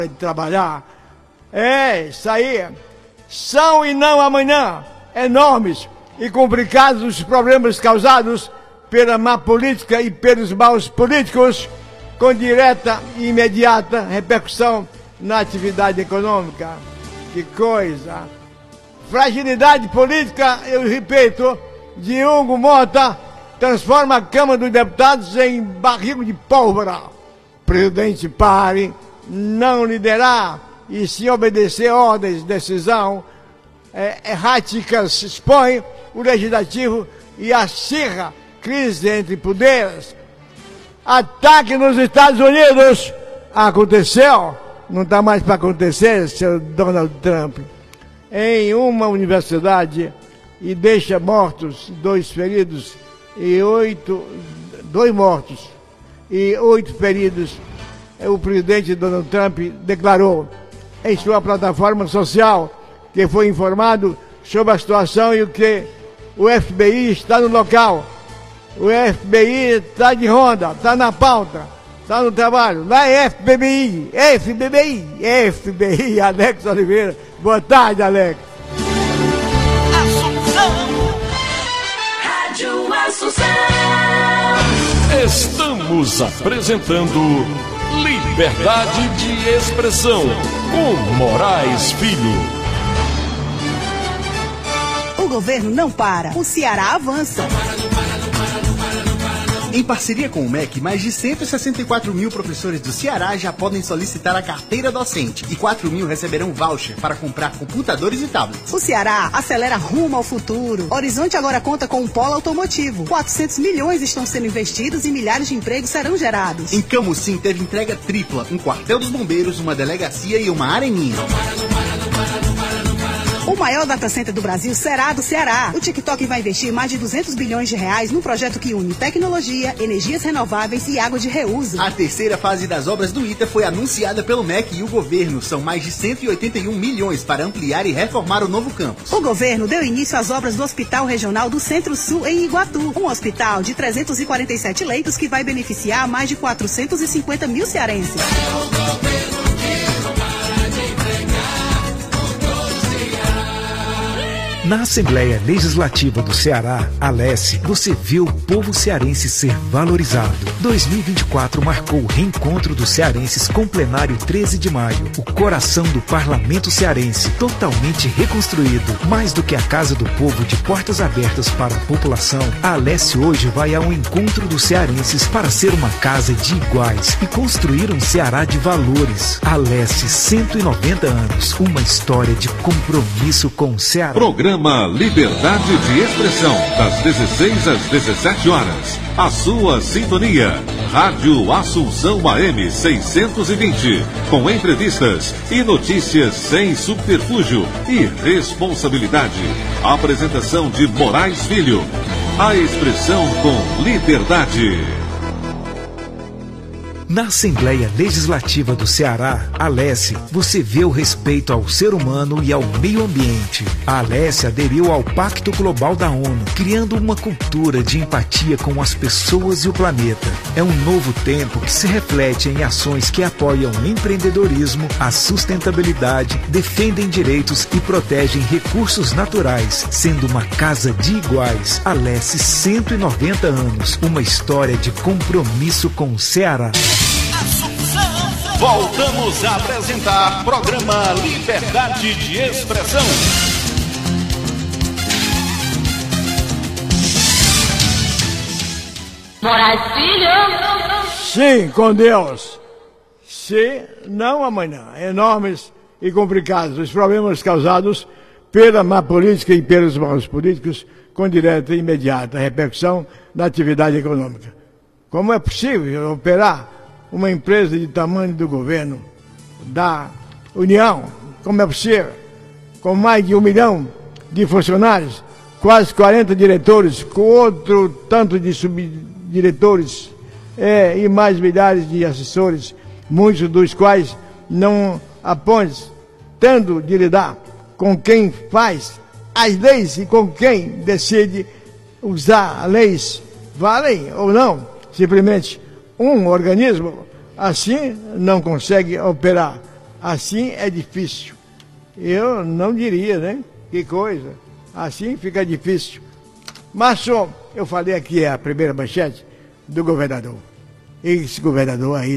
de trabalhar. Isso aí. São e não amanhã enormes e complicados os problemas causados pela má política e pelos maus políticos, com direta e imediata repercussão na atividade econômica. Que coisa! Fragilidade política, eu repito, de Hugo Mota transforma a Câmara dos Deputados em barril de pólvora. Presidente, pare, não liderar e se obedecer ordens de decisão erráticas, expõe o legislativo e acirra crise entre poderes. Ataque nos Estados Unidos aconteceu, não está mais para acontecer, seu Donald Trump, em uma universidade e deixa mortos, 2 feridos e 2 mortos e 8 feridos. O presidente Donald Trump declarou em sua plataforma social que foi informado sobre a situação e o que o FBI está no local. O FBI está de ronda, está na pauta, está no trabalho. Lá é FBI, Alex Oliveira. Boa tarde, Alex. Assunção. Rádio Assunção. Estamos apresentando Liberdade de Expressão com Moraes Filho. O governo não para, o Ceará avança. Em parceria com o MEC, mais de 164 mil professores do Ceará já podem solicitar a carteira docente e 4 mil receberão voucher para comprar computadores e tablets. O Ceará acelera rumo ao futuro. Horizonte agora conta com um polo automotivo. 400 milhões estão sendo investidos e milhares de empregos serão gerados. Em Camusim teve entrega tripla, um quartel dos bombeiros, uma delegacia e uma areninha. O maior data center do Brasil será do Ceará. O TikTok vai investir mais de 200 bilhões de reais num projeto que une tecnologia, energias renováveis e água de reuso. A terceira fase das obras do ITA foi anunciada pelo MEC e o governo. São mais de 181 milhões para ampliar e reformar o novo campus. O governo deu início às obras do Hospital Regional do Centro-Sul em Iguatu. Um hospital de 347 leitos que vai beneficiar mais de 450 mil cearenses. Na Assembleia Legislativa do Ceará, Alesse, você vê o povo cearense ser valorizado. 2024 marcou o reencontro dos cearenses com o plenário 13 de maio. O coração do parlamento cearense, totalmente reconstruído. Mais do que a casa do povo de portas abertas para a população, a Alesse hoje vai ao encontro dos cearenses para ser uma casa de iguais e construir um Ceará de valores. Alesse, 190 anos, uma história de compromisso com o Ceará. Programa Liberdade de Expressão, das 16 às 17 horas. A sua sintonia. Rádio Assunção AM 620. Com entrevistas e notícias sem subterfúgio e responsabilidade. Apresentação de Moraes Filho. A expressão com liberdade. Na Assembleia Legislativa do Ceará, Alesse, você vê o respeito ao ser humano e ao meio ambiente. A Alesse aderiu ao Pacto Global da ONU, criando uma cultura de empatia com as pessoas e o planeta. É um novo tempo que se reflete em ações que apoiam o empreendedorismo, a sustentabilidade, defendem direitos e protegem recursos naturais, sendo uma casa de iguais. Alesse, 190 anos, uma história de compromisso com o Ceará. Voltamos a apresentar programa Liberdade de Expressão. Moraes Filho. Sim, com Deus. Se não amanhã. Enormes e complicados os problemas causados pela má política e pelos maus políticos, com direta e imediata repercussão na atividade econômica. Como é possível operar uma empresa de tamanho do governo da União? Como é possível? Com mais de 1 milhão de funcionários, quase 40 diretores, com outro tanto de subdiretores e mais milhares de assessores, muitos dos quais não apenas tendo de lidar com quem faz as leis e com quem decide usar as leis, valem ou não, simplesmente um organismo assim não consegue operar. Assim é difícil. Eu não diria, né? Que coisa. Assim fica difícil. Mas eu falei aqui a primeira manchete do governador. Esse governador aí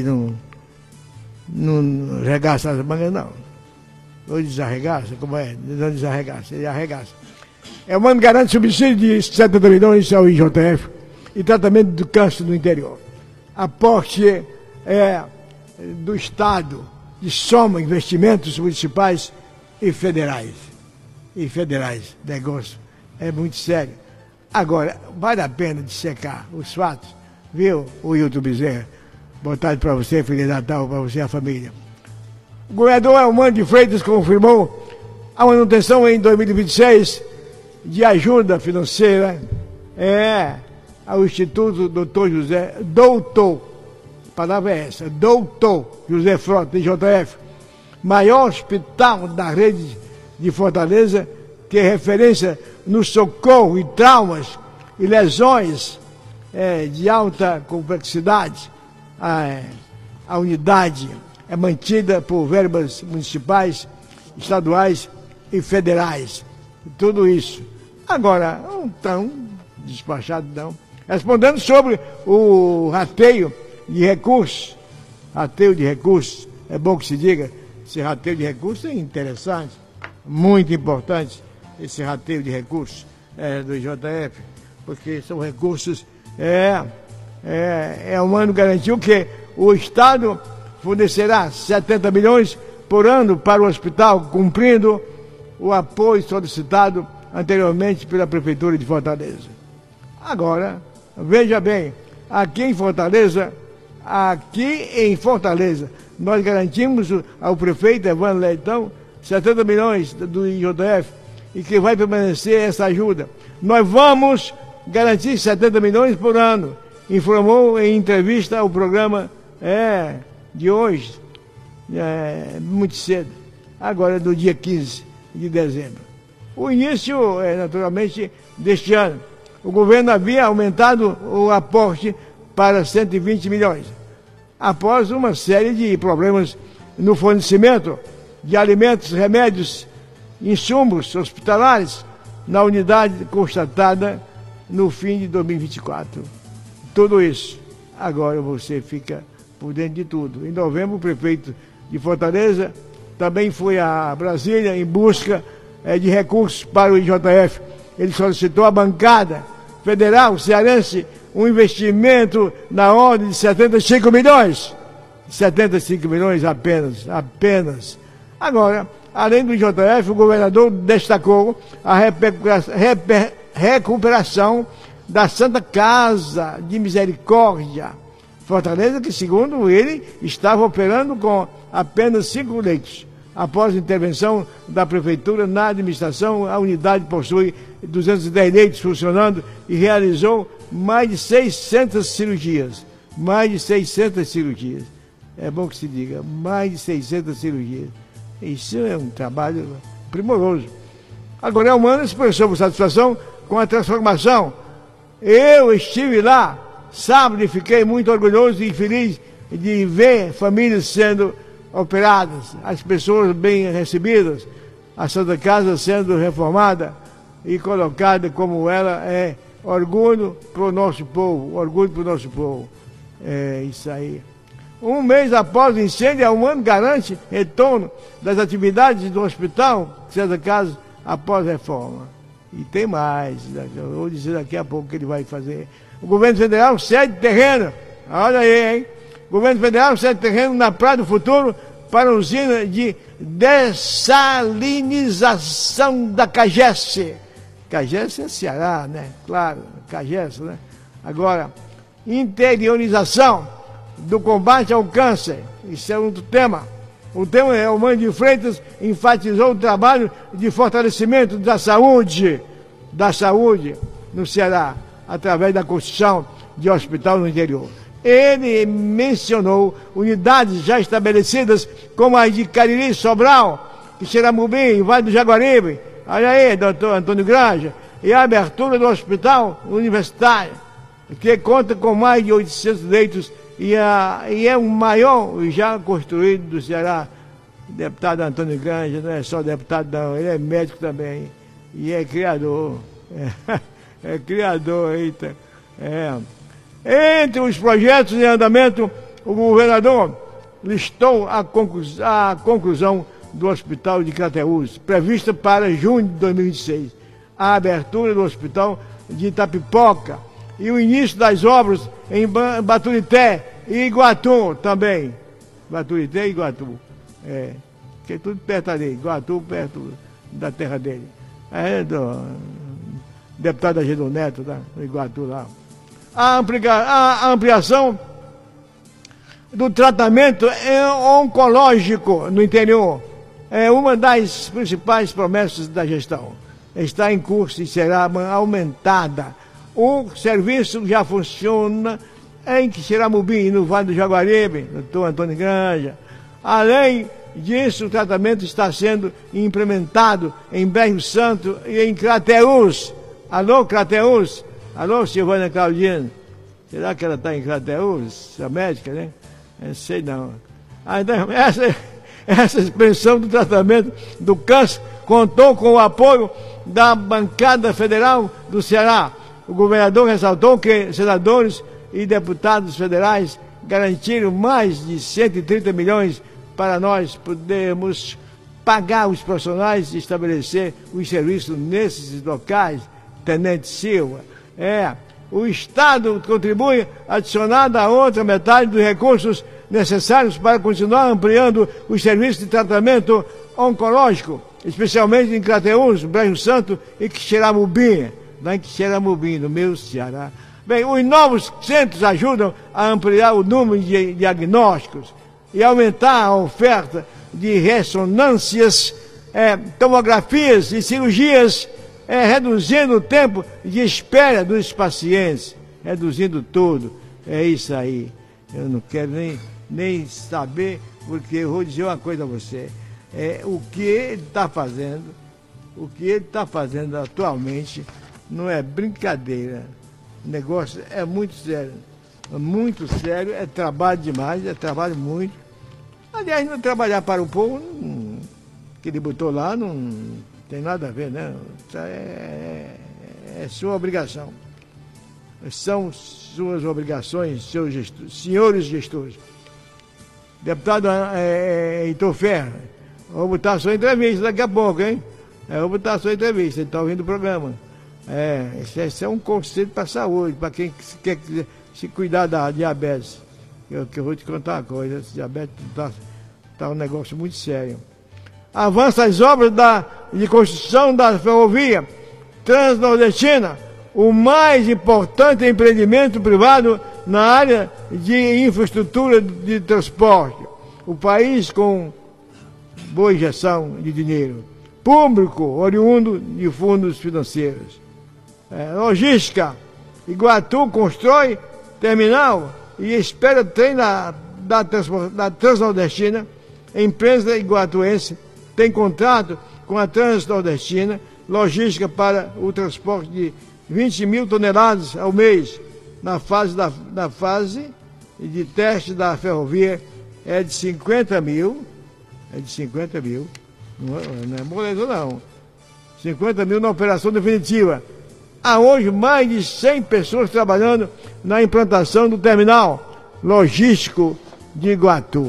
não regaça as mangas, não. Ou desarregaça, como é? Não desarregaça, ele arregaça. O mano garante subsídio de 70 milhões ao IJF e tratamento do câncer no interior. Aporte do Estado de soma investimentos municipais e federais. Negócio é muito sério. Agora, vale a pena dissecar os fatos, viu, o Hilton Bezerra? Boa tarde para você, Feliz Natal, para você e a família. O governador Elmano de Freitas confirmou a manutenção em 2026 de ajuda financeira ao Instituto Doutor José Frota, IJF, maior hospital da rede de Fortaleza, que é referência no socorro e traumas e lesões de alta complexidade. A unidade é mantida por verbas municipais, estaduais e federais. Tudo isso. Agora, não tão despachado, não. Respondendo sobre o rateio de recursos. Rateio de recursos, é bom que se diga, esse rateio de recursos é interessante, muito importante, esse rateio de recursos do IJF, porque são recursos, o Mano garantiu que o Estado fornecerá 70 milhões por ano para o hospital, cumprindo o apoio solicitado anteriormente pela Prefeitura de Fortaleza. Agora, veja bem, aqui em Fortaleza, nós garantimos ao prefeito Evandro Leitão 70 milhões do IJF e que vai permanecer essa ajuda. Nós vamos garantir 70 milhões por ano, informou em entrevista ao programa de hoje, muito cedo, agora do dia 15 de dezembro. O início, naturalmente, deste ano. O governo havia aumentado o aporte para 120 milhões, após uma série de problemas no fornecimento de alimentos, remédios, insumos hospitalares na unidade constatada no fim de 2024. Tudo isso. Agora você fica por dentro de tudo. Em novembro, o prefeito de Fortaleza também foi a Brasília em busca de recursos para o IJF. Ele solicitou à bancada federal cearense um investimento na ordem de 75 milhões. 75 milhões apenas. Agora, além do IJF, o governador destacou a recuperação da Santa Casa de Misericórdia Fortaleza, que, segundo ele, estava operando com apenas 5 leitos. Após a intervenção da Prefeitura na administração, a unidade possui 210 leitos funcionando e realizou mais de 600 cirurgias. É bom que se diga, mais de 600 cirurgias. Isso é um trabalho primoroso. Agora, o Mano expressou satisfação com a transformação. Eu estive lá sábado e fiquei muito orgulhoso e feliz de ver famílias sendo operadas, as pessoas bem recebidas, a Santa Casa sendo reformada e colocada como ela é. Orgulho para o nosso povo, É isso aí. Um mês após o incêndio, a Mano garante retorno das atividades do hospital Santa Casa após reforma. E tem mais, eu vou dizer daqui a pouco o que ele vai fazer. O governo federal cede terreno, olha aí, hein? O governo federal cede terreno na Praia do Futuro para a usina de dessalinização da Cagesse. Cagesse é Ceará, né? Claro, Cagesse, né? Agora, interiorização do combate ao câncer, isso é outro tema. O tema é o Mano de Freitas enfatizou o trabalho de fortalecimento da saúde no Ceará, através da construção de hospital no interior. Ele mencionou unidades já estabelecidas, como as de Cariri, Sobral, Xeramubim, Vale do Jaguaribe, olha aí, doutor Antônio Granja, e a abertura do hospital universitário, que conta com mais de 800 leitos e é o maior já construído do Ceará. Deputado Antônio Granja não é só deputado, não, ele é médico também. E é criador. É criador, eita. Entre os projetos em andamento, o governador listou a conclusão do Hospital de Crateús, prevista para junho de 2026. A abertura do Hospital de Itapipoca e o início das obras em Baturité e Iguatu também. Baturité e Iguatu. Que é tudo perto ali. Iguatu, perto da terra dele. Do deputado Agildo Neto, tá? Do Iguatu lá. A ampliação do tratamento oncológico no interior é uma das principais promessas da gestão. Está em curso e será aumentada. O serviço já funciona em Xeramubim, no Vale do Jaguaribe, doutor Antônio Granja. Além disso, o tratamento está sendo implementado em Brejo Santo e em Crateús. Alô, Crateús? Alô, Silvana Claudino? Será que ela está em Crateús? A médica, né? Eu sei não. Então, essa expansão do tratamento do câncer contou com o apoio da bancada federal do Ceará. O governador ressaltou que senadores e deputados federais garantiram mais de 130 milhões para nós podermos pagar os profissionais e estabelecer os serviços nesses locais. Tenente Silva. O Estado contribui adicionado a outra metade dos recursos necessários para continuar ampliando os serviços de tratamento oncológico, especialmente em Crateús, Brejo Santo e Xeramubim, lá em Xeramubim, no meu Ceará. Bem, os novos centros ajudam a ampliar o número de diagnósticos e aumentar a oferta de ressonâncias, tomografias e cirurgias, reduzindo o tempo de espera dos pacientes, reduzindo tudo. É isso aí. Eu não quero nem saber, porque eu vou dizer uma coisa a você. O que ele está fazendo atualmente não é brincadeira. O negócio é muito sério. Muito sério, é trabalho demais, é trabalho muito. Aliás, não trabalhar para o povo, que ele botou lá, não tem nada a ver, né? É sua obrigação. São suas obrigações, senhores gestores. Deputado Heitor Ferro, vou botar a sua entrevista daqui a pouco, hein? Vou botar a sua entrevista, ele está ouvindo o programa. Esse é um conselho para a saúde, para quem quer se cuidar da diabetes. Que eu vou te contar uma coisa, esse diabetes está um negócio muito sério. Avança as obras de construção da ferrovia transnordestina, o mais importante empreendimento privado na área de infraestrutura de transporte. O país com boa injeção de dinheiro público, oriundo de fundos financeiros. Logística. Iguatu constrói terminal e espera trem da Transnordestina. A empresa iguatuense tem contrato com a Transnordestina, logística para o transporte de 20 mil toneladas ao mês. Na fase de teste da ferrovia é de 50 mil. Não é moleza não. 50 mil na operação definitiva. Há hoje mais de 100 pessoas trabalhando na implantação do terminal logístico de Iguatu.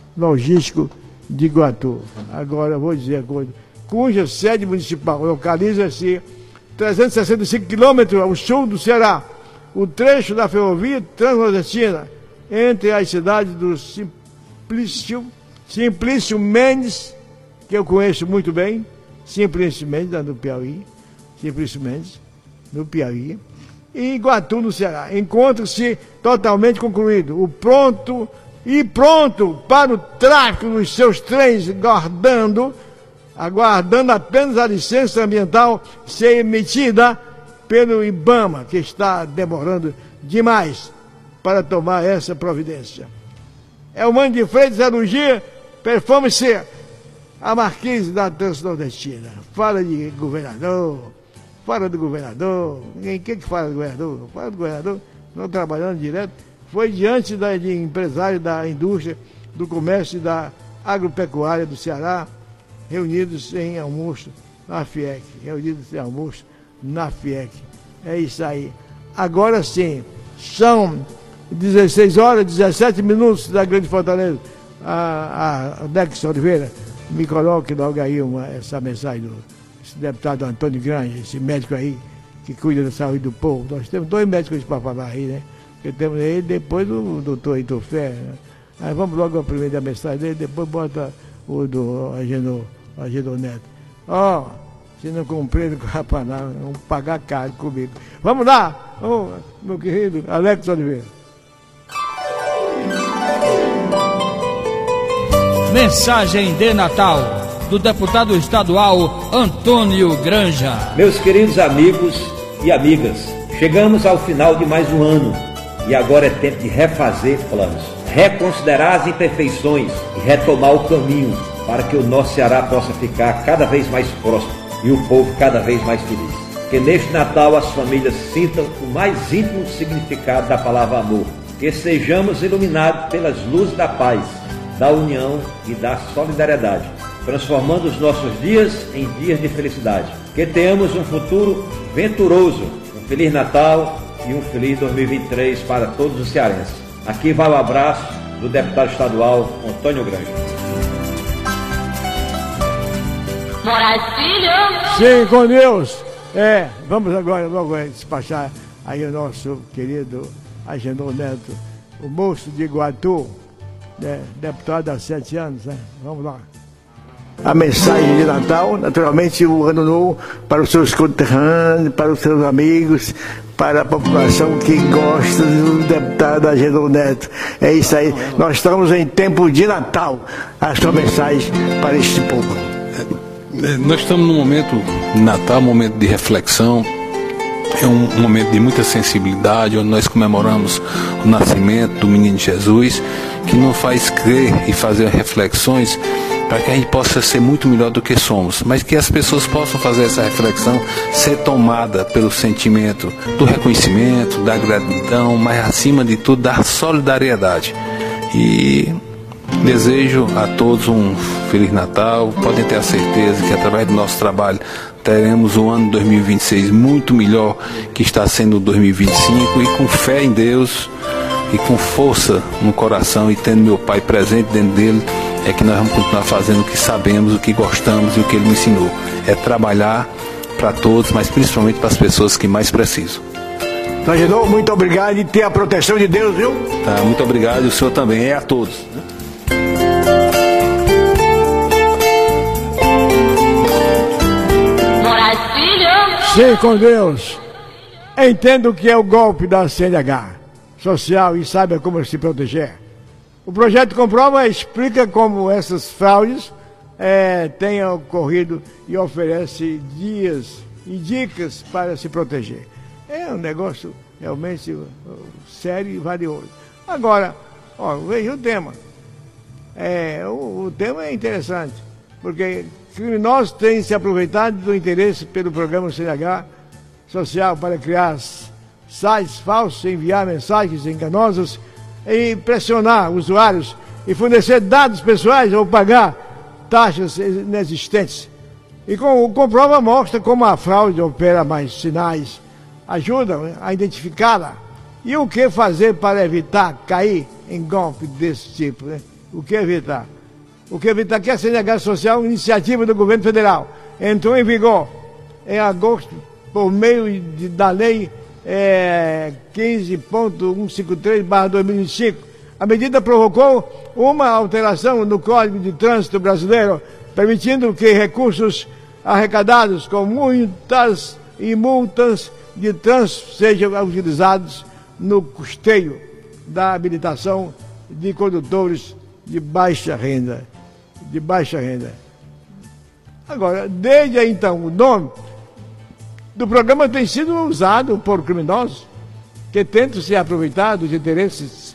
Agora eu vou dizer a coisa. Cuja sede municipal localiza-se 365 quilômetros ao sul do Ceará. O trecho da ferrovia transnordestina entre as cidades do Simplício Mendes, que eu conheço muito bem, Simplício Mendes, no Piauí, e Iguatu, no Ceará. Encontra-se totalmente concluído. Pronto para o tráfego dos seus trens, aguardando apenas a licença ambiental ser emitida pelo IBAMA, que está demorando demais para tomar essa providência. O Mano de Freitas elogia performance a Marquise da Transnordestina. Fala de governador. Fala do governador. Quem que fala do governador? Fala do governador. Não trabalhando direto. Foi diante de empresários da indústria, do comércio e da agropecuária do Ceará, reunidos em almoço na FIEC. É isso aí. Agora sim, são 16 horas, 17 minutos da Grande Fortaleza. A Dex Oliveira, me coloque logo aí essa mensagem do deputado Antônio Granja, esse médico aí que cuida da saúde do povo. Nós temos 2 médicos para falar aí, né? Porque temos ele, depois o doutor Heitor Ferro, né? Aí vamos logo a primeira mensagem dele, depois bota o do Agenor Neto. Se não cumprir com o Rapaná, vamos pagar caro comigo. Vamos lá, meu querido Alex Oliveira. Mensagem de Natal do deputado estadual Antônio Granja. Meus queridos amigos e amigas, chegamos ao final de mais um ano e agora é tempo de refazer planos, reconsiderar as imperfeições e retomar o caminho para que o nosso Ceará possa ficar cada vez mais próspero e o povo cada vez mais feliz. Que neste Natal as famílias sintam o mais íntimo significado da palavra amor. Que sejamos iluminados pelas luzes da paz, da união e da solidariedade, transformando os nossos dias em dias de felicidade. Que tenhamos um futuro venturoso, um Feliz Natal e um feliz 2023 para todos os cearenses. Aqui vai o abraço do deputado estadual Antônio Granja. Moraes Filho. Sim, com Deus. Vamos agora logo despachar aí o nosso querido Agenor Neto, o moço de Iguatu, né? Deputado há 7 anos, né? Vamos lá. A mensagem de Natal, naturalmente o ano novo para os seus conterrâneos, para os seus amigos, para a população que gosta do deputado Agenor Neto. É isso aí, nós estamos em tempo de Natal. A sua mensagem para este povo. Nós estamos num momento de Natal, um momento de reflexão, é um momento de muita sensibilidade, onde nós comemoramos o nascimento do menino Jesus, que nos faz crer e fazer reflexões para que a gente possa ser muito melhor do que somos, mas que as pessoas possam fazer essa reflexão, ser tomada pelo sentimento do reconhecimento, da gratidão, mas acima de tudo da solidariedade. E desejo a todos um Feliz Natal. Podem ter a certeza que através do nosso trabalho teremos um ano 2026 muito melhor que está sendo o 2025, e com fé em Deus e com força no coração e tendo meu Pai presente dentro dele, é que nós vamos continuar fazendo o que sabemos, o que gostamos e o que ele me ensinou. É trabalhar para todos, mas principalmente para as pessoas que mais precisam. Agenor, muito obrigado e tenha a proteção de Deus, viu? Tá, muito obrigado, e o senhor também. É a todos. Moraes Filho. Sim, com Deus. Entenda o que é o golpe da CNH social e saiba como se proteger. O projeto Comprova explica como essas fraudes têm ocorrido e oferece dias e dicas para se proteger. É um negócio realmente sério e valioso. Agora, veja o tema. O tema é interessante, porque criminosos têm se aproveitado do interesse pelo programa CNH social para criar sites falsos, enviar mensagens enganosas e pressionar usuários e fornecer dados pessoais ou pagar taxas inexistentes. E o Comprova mostra como a fraude opera mais sinais, ajuda a identificá-la. E o que fazer para evitar cair em golpe desse tipo, né? O que evitar? O que evitar que a CNH Social, iniciativa do governo federal, entrou em vigor em agosto por meio da lei 15.153/2005. A medida provocou uma alteração no Código de Trânsito Brasileiro, permitindo que recursos arrecadados com multas e multas de trânsito sejam utilizados no custeio da habilitação de condutores de baixa renda. Agora, desde então, o nome do programa tem sido usado por criminosos que tentam se aproveitar dos interesses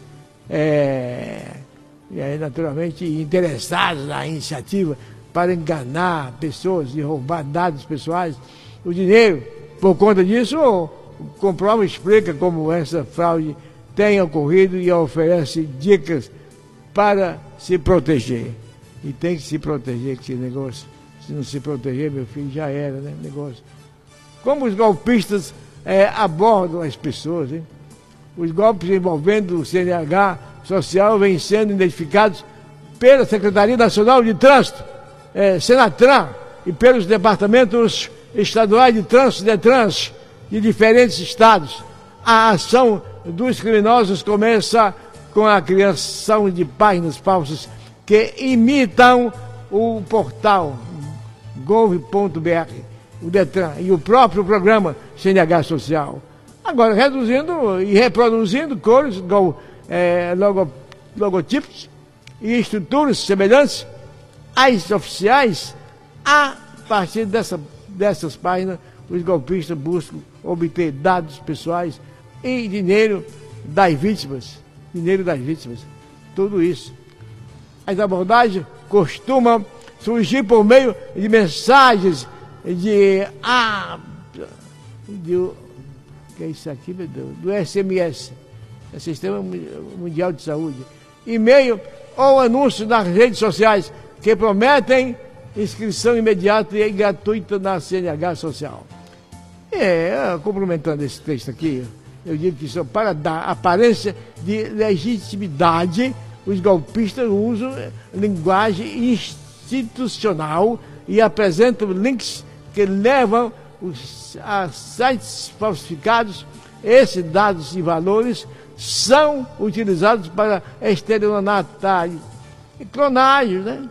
naturalmente interessados na iniciativa para enganar pessoas e roubar dados pessoais, o dinheiro. Por conta disso, o Comprova explica como essa fraude tem ocorrido e oferece dicas para se proteger. E tem que se proteger com esse negócio. Se não se proteger, meu filho, já era, né? Negócio. Como os golpistas abordam as pessoas, hein? Os golpes envolvendo o CNH social vêm sendo identificados pela Secretaria Nacional de Trânsito, Senatran, e pelos departamentos estaduais de trânsito, DETRANS, de diferentes estados. A ação dos criminosos começa com a criação de páginas falsas que imitam o portal gov.br, o DETRAN e o próprio programa CNH Social. Agora, reduzindo e reproduzindo cores, logotipos e estruturas semelhantes às oficiais. A partir dessas páginas, os golpistas buscam obter dados pessoais e dinheiro das vítimas. Tudo isso. As abordagens costumam surgir por meio de mensagens que é isso aqui, meu Deus, do SMS, Sistema Mundial de Saúde, e-mail ou anúncios nas redes sociais que prometem inscrição imediata e gratuita na CNH Social. Complementando esse texto aqui, eu digo que só para dar aparência de legitimidade, os golpistas usam linguagem institucional e apresentam links que levam a sites falsificados. Esses dados e valores são utilizados para estelionatários e clonagem, né?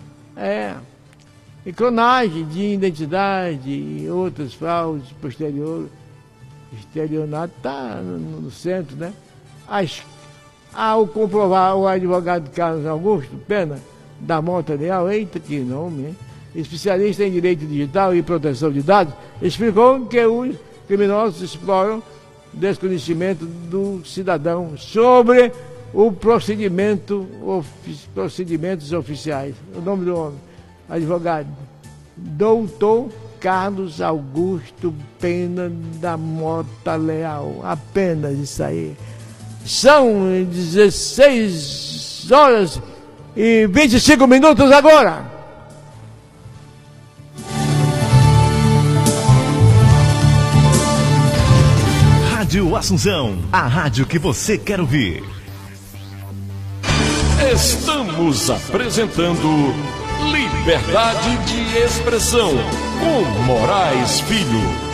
E clonagem de identidade e outras fraudes posteriores. Estelionato está no centro, né? Ao comprovar, o advogado Carlos Augusto Pena da Mota Leal, eita que nome, hein? Especialista em direito digital e proteção de dados, explicou que os criminosos exploram desconhecimento do cidadão sobre o procedimentos oficiais. O nome do homem, advogado, Doutor Carlos Augusto Pena da Mota Leal. Apenas isso aí. São 16h25 agora. Rádio Assunção, a rádio que você quer ouvir. Estamos apresentando Liberdade de Expressão com Moraes Filho.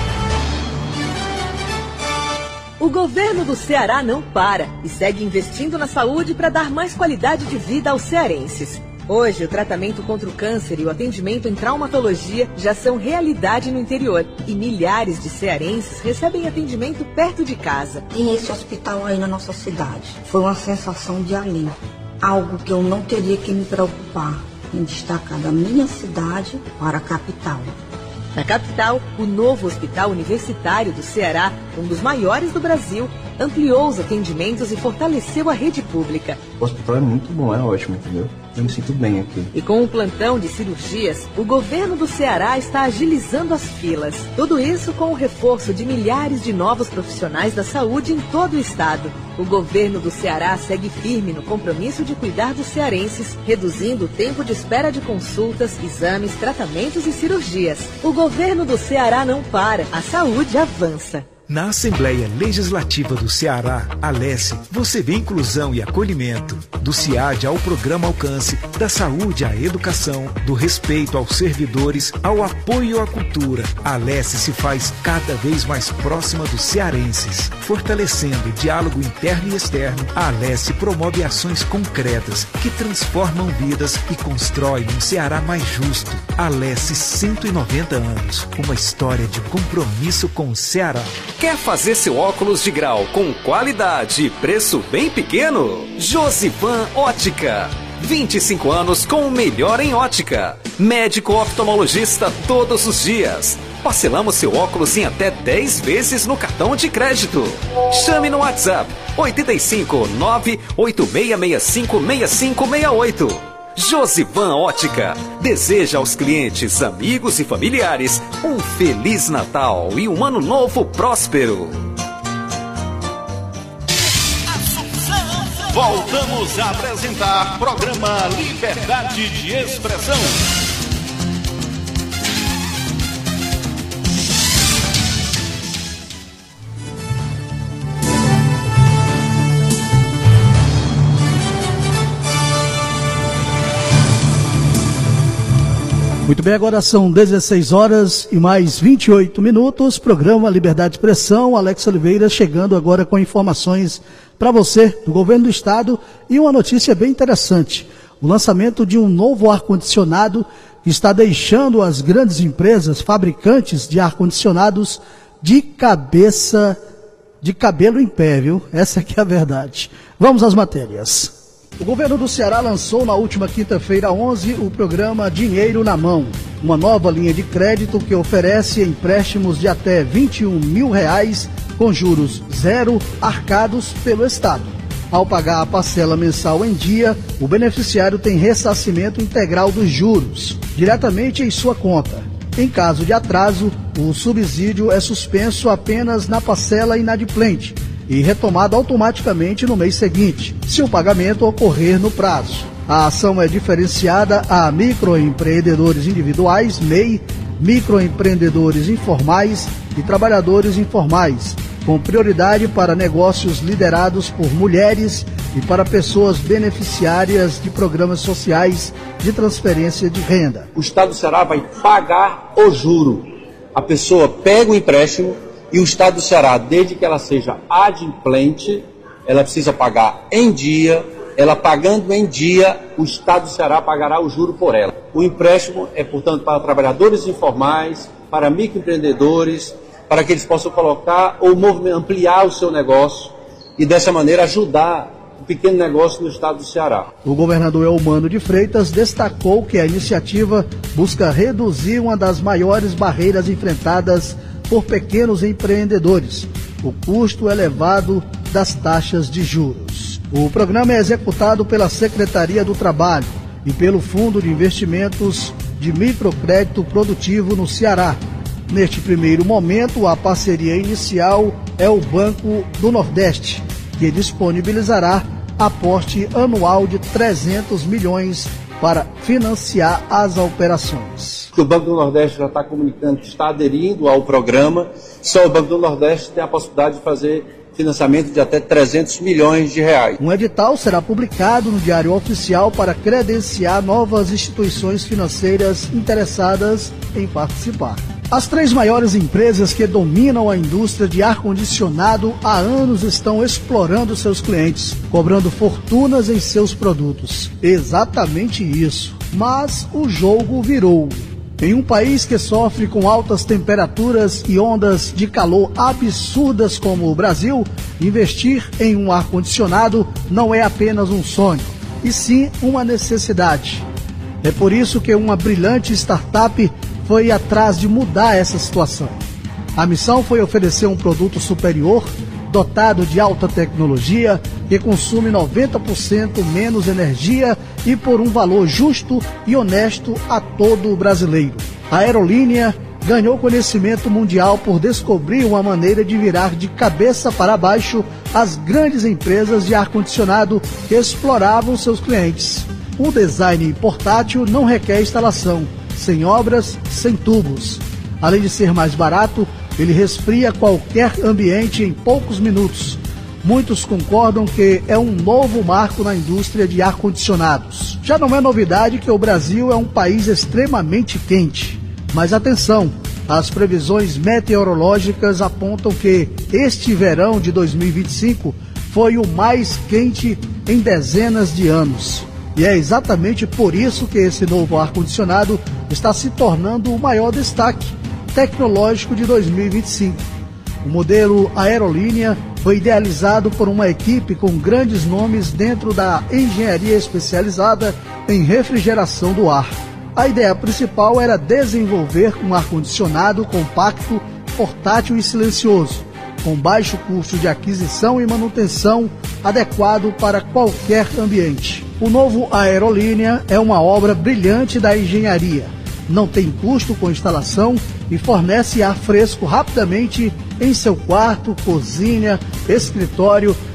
O governo do Ceará não para e segue investindo na saúde para dar mais qualidade de vida aos cearenses. Hoje, o tratamento contra o câncer e o atendimento em traumatologia já são realidade no interior. E milhares de cearenses recebem atendimento perto de casa. Tem esse hospital aí na nossa cidade. Foi uma sensação de alívio. Algo que eu não teria que me preocupar em destacar da minha cidade para a capital. Na capital, o novo Hospital Universitário do Ceará, um dos maiores do Brasil, ampliou os atendimentos e fortaleceu a rede pública. O hospital é muito bom, é ótimo, entendeu? Eu me sinto bem aqui. E com um plantão de cirurgias, o governo do Ceará está agilizando as filas. Tudo isso com o reforço de milhares de novos profissionais da saúde em todo o estado. O governo do Ceará segue firme no compromisso de cuidar dos cearenses, reduzindo o tempo de espera de consultas, exames, tratamentos e cirurgias. O governo do Ceará não para, a saúde avança. Na Assembleia Legislativa do Ceará, Alesse, você vê inclusão e acolhimento. Do CIAD ao Programa Alcance, da saúde à educação, do respeito aos servidores ao apoio à cultura. A Alesse se faz cada vez mais próxima dos cearenses. Fortalecendo o diálogo interno e externo, a Alesse promove ações concretas que transformam vidas e constroem um Ceará mais justo. Alesse, 190 anos, uma história de compromisso com o Ceará. Quer fazer seu óculos de grau com qualidade e preço bem pequeno? Josivan Ótica. 25 anos com o melhor em ótica. Médico oftalmologista todos os dias. Parcelamos seu óculos em até 10 vezes no cartão de crédito. Chame no WhatsApp 85 98665 6568. Josivan Ótica deseja aos clientes, amigos e familiares um Feliz Natal e um Ano Novo próspero. Voltamos a apresentar programa Liberdade de Expressão. Muito bem, agora são 16 horas e mais 28 minutos, programa Liberdade de Expressão, Alex Oliveira chegando agora com informações para você do governo do estado e uma notícia bem interessante, o lançamento de um novo ar-condicionado que está deixando as grandes empresas fabricantes de ar-condicionados de cabelo em pé, viu? Essa aqui é a verdade. Vamos às matérias. O governo do Ceará lançou na última quinta-feira 11 o programa Dinheiro na Mão, uma nova linha de crédito que oferece empréstimos de até R$21 mil com juros zero arcados pelo Estado. Ao pagar a parcela mensal em dia, o beneficiário tem ressarcimento integral dos juros, diretamente em sua conta. Em caso de atraso, o subsídio é suspenso apenas na parcela inadimplente e retomado automaticamente no mês seguinte, se o pagamento ocorrer no prazo. A ação é diferenciada a microempreendedores individuais, MEI, microempreendedores informais e trabalhadores informais, com prioridade para negócios liderados por mulheres e para pessoas beneficiárias de programas sociais de transferência de renda. O Estado do Ceará vai pagar o juro. A pessoa pega o empréstimo e o Estado do Ceará, desde que ela seja adimplente, ela precisa pagar em dia. Ela pagando em dia, o Estado do Ceará pagará o juro por ela. O empréstimo é, portanto, para trabalhadores informais, para microempreendedores, para que eles possam colocar ou ampliar o seu negócio e, dessa maneira, ajudar o pequeno negócio no Estado do Ceará. O governador Eumano de Freitas destacou que a iniciativa busca reduzir uma das maiores barreiras enfrentadas por pequenos empreendedores, o custo elevado das taxas de juros. O programa é executado pela Secretaria do Trabalho e pelo Fundo de Investimentos de Microcrédito Produtivo no Ceará. Neste primeiro momento, a parceria inicial é o Banco do Nordeste, que disponibilizará aporte anual de 300 milhões para financiar as operações. O Banco do Nordeste já está comunicando que está aderindo ao programa. Só o Banco do Nordeste tem a possibilidade de fazer financiamento de até 300 milhões de reais. Um edital será publicado no Diário Oficial para credenciar novas instituições financeiras interessadas em participar. As 3 maiores empresas que dominam a indústria de ar-condicionado há anos estão explorando seus clientes, cobrando fortunas em seus produtos. Exatamente isso. Mas o jogo virou. Em um país que sofre com altas temperaturas e ondas de calor absurdas como o Brasil, investir em um ar-condicionado não é apenas um sonho, e sim uma necessidade. É por isso que uma brilhante startup foi atrás de mudar essa situação. A missão foi oferecer um produto superior, dotado de alta tecnologia, que consome 90% menos energia e por um valor justo e honesto a todo o brasileiro. A aerolínea ganhou conhecimento mundial por descobrir uma maneira de virar de cabeça para baixo as grandes empresas de ar-condicionado que exploravam seus clientes. O design portátil não requer instalação, sem obras, sem tubos. Além de ser mais barato, ele resfria qualquer ambiente em poucos minutos. Muitos concordam que é um novo marco na indústria de ar-condicionados. Já não é novidade que o Brasil é um país extremamente quente. Mas atenção, as previsões meteorológicas apontam que este verão de 2025 foi o mais quente em dezenas de anos. E é exatamente por isso que esse novo ar-condicionado está se tornando o maior destaque tecnológico de 2025. O modelo aerolínea foi idealizado por uma equipe com grandes nomes dentro da engenharia especializada em refrigeração do ar. A ideia principal era desenvolver um ar-condicionado compacto, portátil e silencioso, com baixo custo de aquisição e manutenção, adequado para qualquer ambiente. O novo aerolínea é uma obra brilhante da engenharia. Não tem custo com instalação e fornece ar fresco rapidamente em seu quarto, cozinha, escritório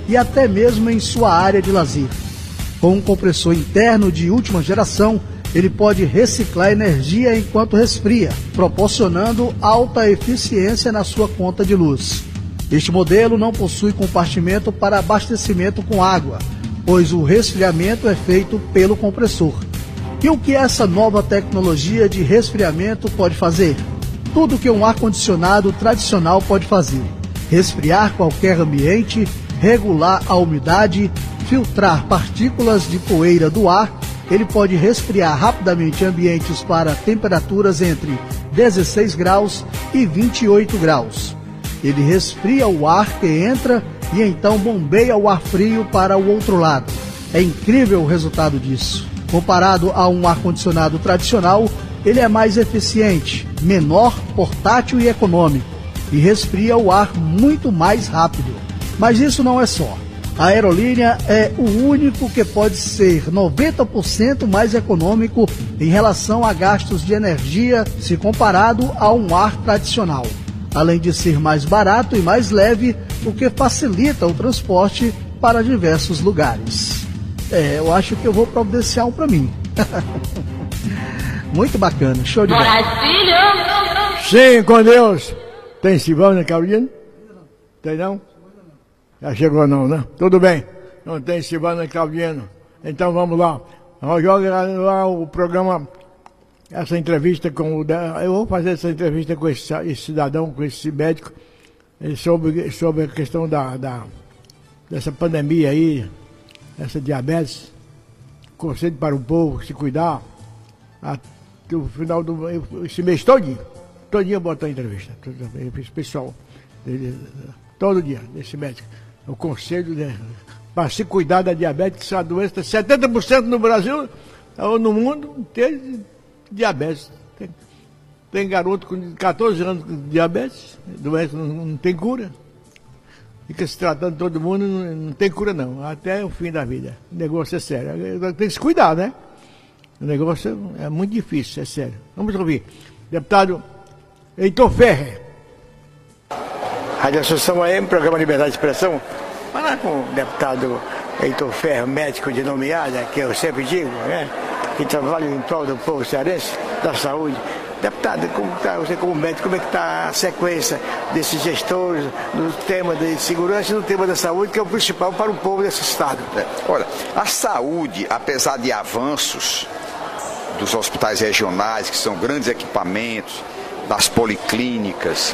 e até mesmo em sua área de lazer. Com um compressor interno de última geração, ele pode reciclar energia enquanto resfria, proporcionando alta eficiência na sua conta de luz. Este modelo não possui compartimento para abastecimento com água, pois o resfriamento é feito pelo compressor. E o que essa nova tecnologia de resfriamento pode fazer? Tudo que um ar-condicionado tradicional pode fazer: resfriar qualquer ambiente, regular a umidade, filtrar partículas de poeira do ar. Ele pode resfriar rapidamente ambientes para temperaturas entre 16 graus e 28 graus. Ele resfria o ar que entra e então bombeia o ar frio para o outro lado. É incrível o resultado disso. Comparado a um ar-condicionado tradicional, ele é mais eficiente, menor, portátil e econômico, e resfria o ar muito mais rápido. Mas isso não é só. A Aerolínea é o único que pode ser 90% mais econômico em relação a gastos de energia se comparado a um ar tradicional. Além de ser mais barato e mais leve, o que facilita o transporte para diversos lugares. Eu acho que eu vou providenciar um para mim. Muito bacana, show de bola. Sim, com Deus. Tem Silvana Claudino? Tem não? Já chegou não, né? Tudo bem. Não tem Silvana Claudino. Então vamos lá. Joga lá o programa, essa entrevista com o... Eu vou fazer essa entrevista com esse cidadão, com esse médico, sobre a questão dessa pandemia aí, essa diabetes. Conselho para o povo se cuidar. Até o final esse mês todinho eu boto a entrevista. Pessoal, todo dia, desse médico. O conselho, né, para se cuidar da diabetes, que é uma doença, 70% no Brasil ou no mundo tem diabetes. Tem garoto com 14 anos com diabetes, doença não tem cura. Fica se tratando todo mundo, não tem cura não, até o fim da vida. O negócio é sério. Tem que se cuidar, né? O negócio é muito difícil, é sério. Vamos ouvir. Deputado Heitor Ferrer. Rádio Assunção AM, programa Liberdade de Expressão. Falar com o deputado Heitor Ferrer, médico de nomeada, que eu sempre digo, né? Que trabalha em prol do povo cearense, da saúde. Deputado, como tá, você como médico, como é que está a sequência desses gestores no tema de segurança e no tema da saúde, que é o principal para o povo desse estado? Olha, a saúde, apesar de avanços dos hospitais regionais, que são grandes equipamentos, das policlínicas,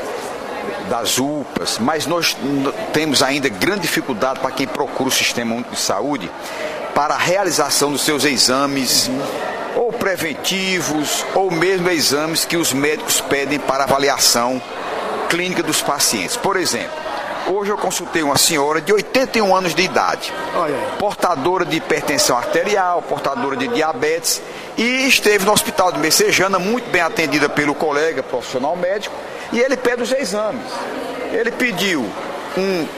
das UPAs, mas nós temos ainda grande dificuldade para quem procura o Sistema Único de Saúde para a realização dos seus exames, ou preventivos, ou mesmo exames que os médicos pedem para avaliação clínica dos pacientes. Por exemplo, hoje eu consultei uma senhora de 81 anos de idade, portadora de hipertensão arterial, portadora de diabetes, e esteve no hospital de Messejana, muito bem atendida pelo colega profissional médico, e ele pede os exames. Ele pediu um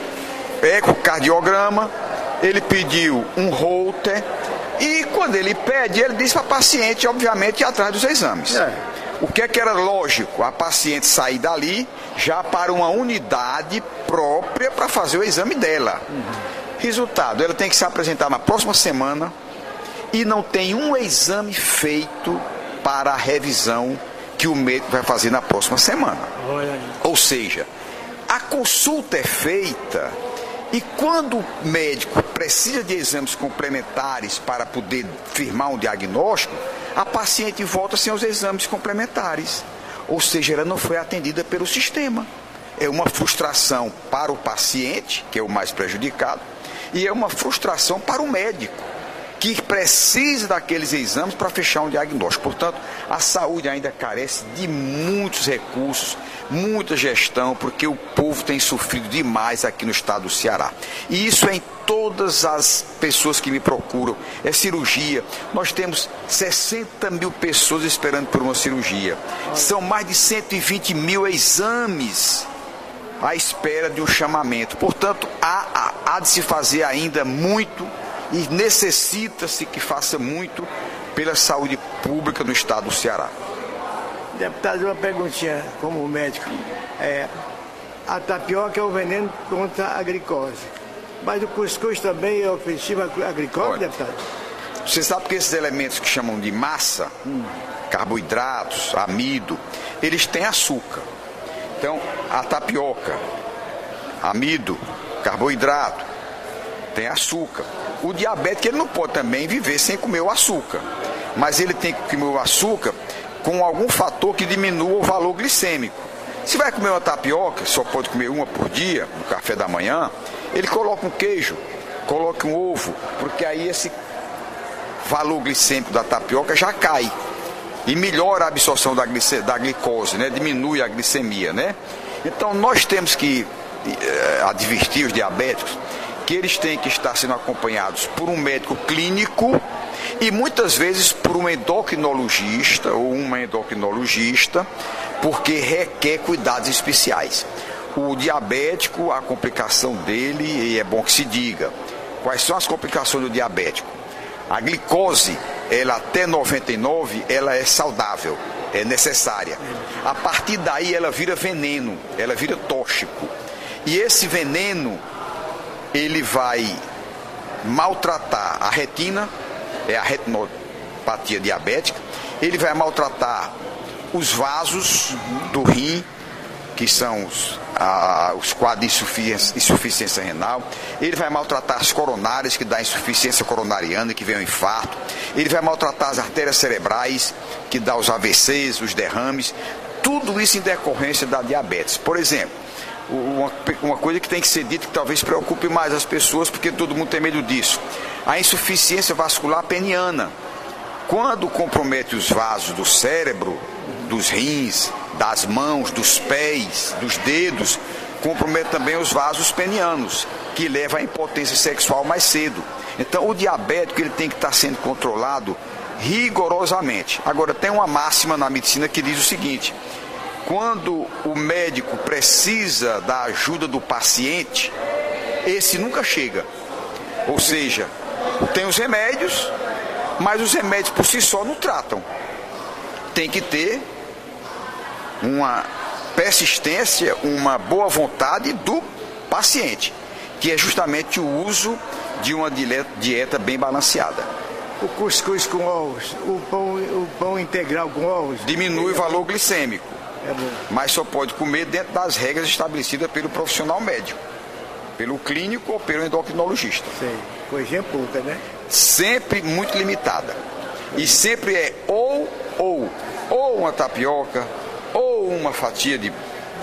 ecocardiograma, ele pediu um Holter, e quando ele pede, ele diz para a paciente, obviamente, ir atrás dos exames. O que é que era lógico? A paciente sair dali já para uma unidade própria para fazer o exame dela. Resultado, ela tem que se apresentar na próxima semana e não tem um exame feito para a revisão que o médico vai fazer na próxima semana. Ou seja, a consulta é feita e quando o médico precisa de exames complementares para poder firmar um diagnóstico, a paciente volta sem os exames complementares. Ou seja, ela não foi atendida pelo sistema. É uma frustração para o paciente, que é o mais prejudicado, e é uma frustração para o médico, que precisa daqueles exames para fechar um diagnóstico. Portanto, a saúde ainda carece de muitos recursos, muita gestão, porque o povo tem sofrido demais aqui no estado do Ceará. E isso é em todas as pessoas que me procuram. É cirurgia. Nós temos 60 mil pessoas esperando por uma cirurgia. São mais de 120 mil exames à espera de um chamamento. Portanto, há de se fazer ainda muito e necessita-se que faça muito pela saúde pública no estado do Ceará. Deputado, uma perguntinha como médico. A tapioca é o veneno contra a glicose. Mas o cuscuz também é ofensivo à glicose, deputado? Você sabe que esses elementos que chamam de massa, carboidratos, amido, eles têm açúcar. Então, a tapioca, amido, carboidrato, tem açúcar. O diabético, ele não pode também viver sem comer o açúcar. Mas ele tem que comer o açúcar com algum fator que diminua o valor glicêmico. Se vai comer uma tapioca, só pode comer uma por dia, no café da manhã, ele coloca um queijo, coloca um ovo, porque aí esse valor glicêmico da tapioca já cai e melhora a absorção da glicose, né? Diminui a glicemia, né? Então nós temos que advertir os diabéticos que eles têm que estar sendo acompanhados por um médico clínico e muitas vezes por um endocrinologista ou uma endocrinologista, porque requer cuidados especiais. O diabético, a complicação dele, e é bom que se diga, quais são as complicações do diabético? A glicose, ela até 99, ela é saudável, é necessária. A partir daí ela vira veneno, ela vira tóxico. E esse veneno, ele vai maltratar a retina, é a retinopatia diabética, ele vai maltratar os vasos do rim, que são os quadros de insuficiência renal, ele vai maltratar as coronárias, que dá insuficiência coronariana, que vem o infarto, ele vai maltratar as artérias cerebrais, que dá os AVCs, os derrames, tudo isso em decorrência da diabetes. Por exemplo, uma coisa que tem que ser dita, que talvez preocupe mais as pessoas, porque todo mundo tem medo disso, a insuficiência vascular peniana. Quando compromete os vasos do cérebro, dos rins, das mãos, dos pés, dos dedos, compromete também os vasos penianos, que leva à impotência sexual mais cedo. Então o diabético, ele tem que estar sendo controlado rigorosamente. Agora, tem uma máxima na medicina que diz o seguinte: quando o médico precisa da ajuda do paciente, esse nunca chega. Ou seja, tem os remédios, mas os remédios por si só não tratam. Tem que ter uma persistência, uma boa vontade do paciente, que é justamente o uso de uma dieta bem balanceada. O cuscuz com ovos, o pão integral com ovos... diminui o valor glicêmico, mas só pode comer dentro das regras estabelecidas pelo profissional médico, pelo clínico ou pelo endocrinologista. Sei, coisinha pouca, né? Sempre muito limitada. E sempre é ou uma tapioca, ou uma fatia de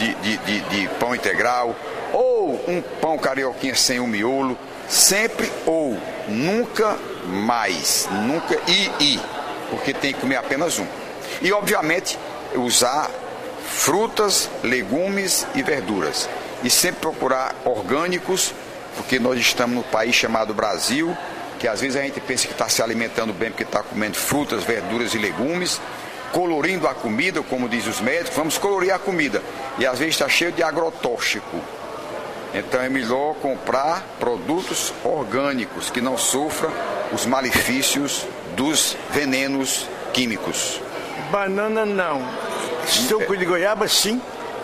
pão integral, ou um pão carioquinha sem o miolo, sempre ou, nunca mais, nunca porque tem que comer apenas um. E obviamente usar frutas, legumes e verduras, e sempre procurar orgânicos, porque nós estamos no país chamado Brasil, que às vezes a gente pensa que está se alimentando bem porque está comendo frutas, verduras e legumes, colorindo a comida, como diz os médicos, vamos colorir a comida, e às vezes está cheio de agrotóxico. Então é melhor comprar produtos orgânicos, que não sofram os malefícios dos venenos químicos. Banana não. Suco de goiaba sim.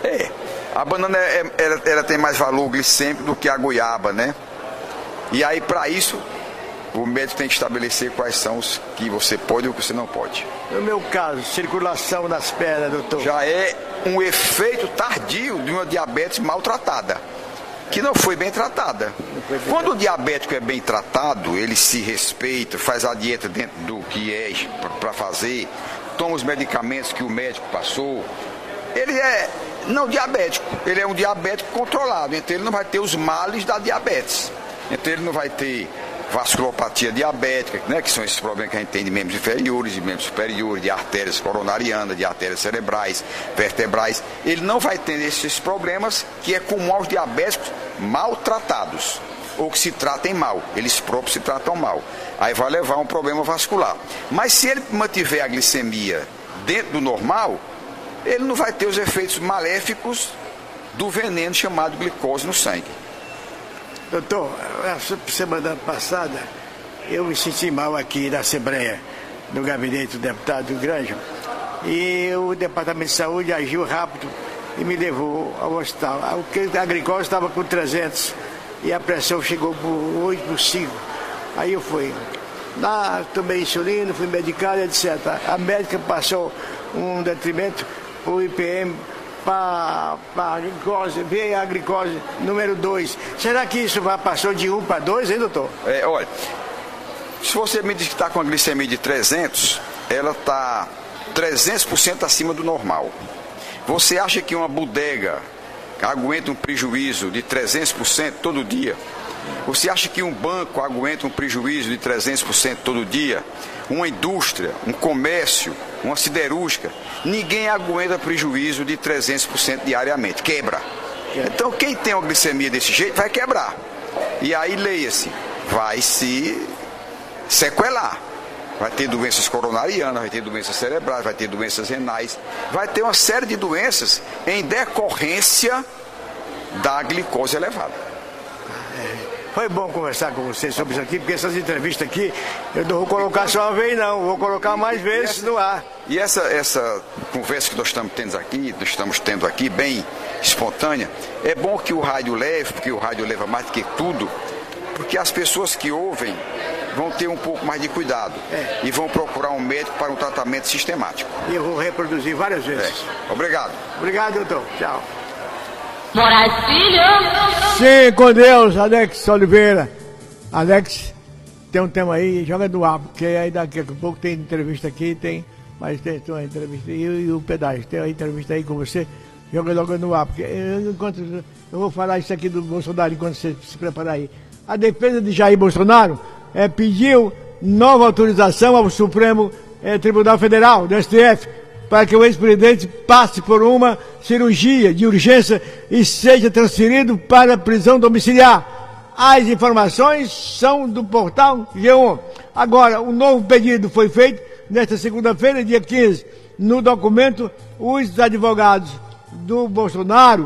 A banana ela tem mais valor glicêmico do que a goiaba, né? E aí, para isso, o médico tem que estabelecer quais são os que você pode e o que você não pode. No meu caso, circulação nas pernas, doutor. Já é um efeito tardio de uma diabetes maltratada, que não foi bem tratada. Quando o diabético é bem tratado, ele se respeita, faz a dieta dentro do que é para fazer, toma os medicamentos que o médico passou, ele é não diabético, ele é um diabético controlado, então ele não vai ter os males da diabetes, então ele não vai ter vasculopatia diabética, né, que são esses problemas que a gente tem de membros inferiores, de membros superiores, de artérias coronarianas, de artérias cerebrais, vertebrais. Ele não vai ter esses problemas que é comum aos diabéticos maltratados, ou que se tratem mal, eles próprios se tratam mal. Aí vai levar a um problema vascular. Mas se ele mantiver a glicemia dentro do normal, ele não vai ter os efeitos maléficos do veneno chamado glicose no sangue. Doutor, a semana passada eu me senti mal aqui na Assembleia, no gabinete do deputado Granja, e o Departamento de Saúde agiu rápido e me levou ao hospital. A glicose estava com 300, e a pressão chegou por 8 por 5. Aí eu fui. Lá tomei insulina, fui medicado, etc. A médica passou um detrimento para o IPM, para a glicose, veio a glicose número 2. Será que isso passou de 1 para 2, hein, doutor? Olha, se você me diz que está com a glicemia de 300, ela está 300% acima do normal. Você acha que uma bodega aguenta um prejuízo de 300% todo dia? Você acha que um banco aguenta um prejuízo de 300% todo dia? Uma indústria, um comércio, uma siderúrgica, ninguém aguenta prejuízo de 300% diariamente, quebra. Então quem tem uma glicemia desse jeito vai quebrar. E aí leia-se, vai se sequelar. Vai ter doenças coronarianas, vai ter doenças cerebrais, vai ter doenças renais, vai ter uma série de doenças em decorrência da glicose elevada. Foi bom conversar com você sobre isso aqui, porque essas entrevistas aqui, eu não vou colocar só uma vez não, vou colocar mais vezes no ar. E essa conversa que nós estamos tendo aqui, bem espontânea, é bom que o rádio leve, porque o rádio leva mais do que tudo, porque as pessoas que ouvem vão ter um pouco mais de cuidado e vão procurar um médico para um tratamento sistemático. E eu vou reproduzir várias vezes. Obrigado. Obrigado, doutor. Tchau. Moraes Filho. Sim, com Deus, Alex Oliveira. Alex, tem um tema aí, joga no ar, porque aí daqui a pouco tem entrevista aqui, mas tem uma entrevista e o pedágio. Tem uma entrevista aí com você, joga logo no ar, porque eu vou falar isso aqui do Bolsonaro enquanto você se preparar aí. A defesa de Jair Bolsonaro pediu nova autorização ao Supremo Tribunal Federal, do STF, para que o ex-presidente passe por uma cirurgia de urgência e seja transferido para a prisão domiciliar. As informações são do portal G1. Agora, um novo pedido foi feito nesta segunda-feira, dia 15. No documento, os advogados do Bolsonaro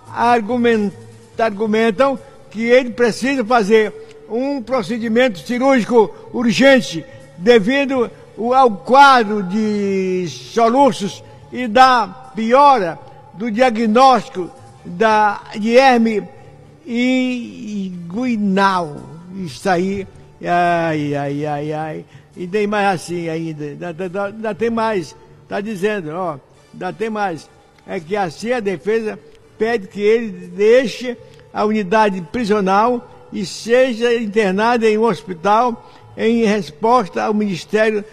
argumentam que ele precisa fazer um procedimento cirúrgico urgente devido ao quadro de soluços e da piora do diagnóstico de herme inguinal. Isso aí, ai. E tem mais assim ainda, ainda tem mais, está dizendo, ainda tem mais. É que assim a defesa pede que ele deixe a unidade prisional e seja internado em um hospital em resposta ao Ministério